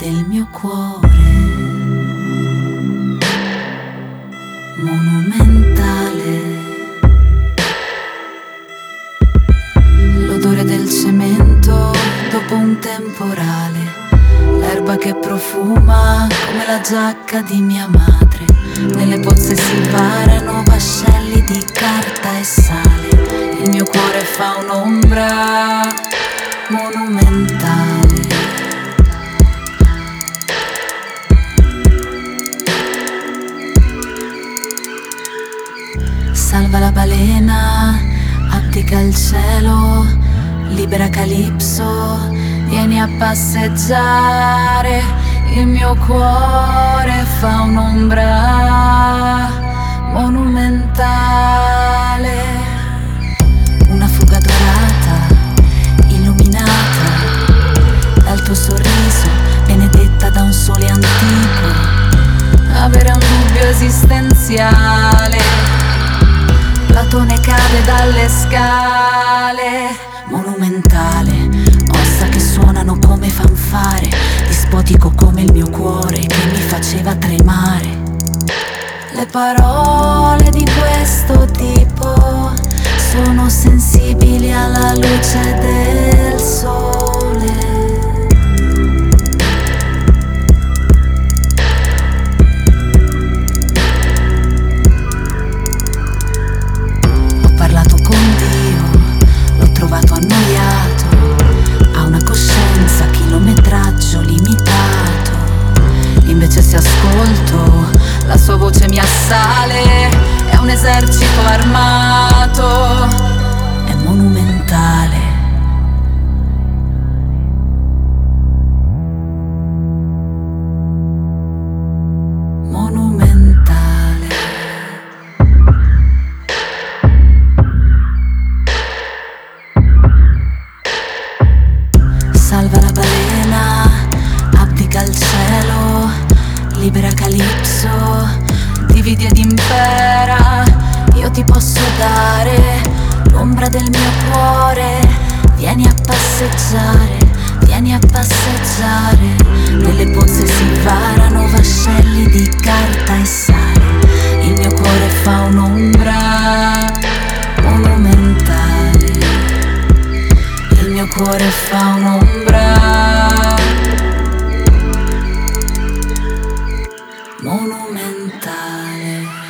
del mio cuore, monumentale. L'odore del cemento dopo un temporale, l'erba che profuma come la giacca di mia madre. Nelle pozze si varano vascelli di carta e sale. Il mio cuore fa un'ombra monumentale. Salva la balena, abdica il cielo, libera Calipso, vieni a passeggiare. Il mio cuore fa un'ombra monumentale. Una fuga dorata, illuminata dal tuo sorriso, benedetta da un sole antico. Avere un dubbio esistenziale, Platone cade dalle scale. Monumentale, ossa che suonano come fanfare, dispotico come il mio cuore che mi faceva tremare. Le parole di questo tipo sono sensibili alla luce del sole. Trovato annoiato, ha una coscienza, chilometraggio limitato. Invece se ascolto, la sua voce mi assale. È un esercito armato, è monumentale. Salva la balena, abdica il cielo, libera Calipso, dividi ed impera. Io ti posso dare l'ombra del mio cuore. Vieni a passeggiare, vieni a passeggiare. Nelle pozze si varano vascelli di carta e sale. Il mio cuore fa un'ombra monumentale. Il mio cuore fa un'ombra monumentale.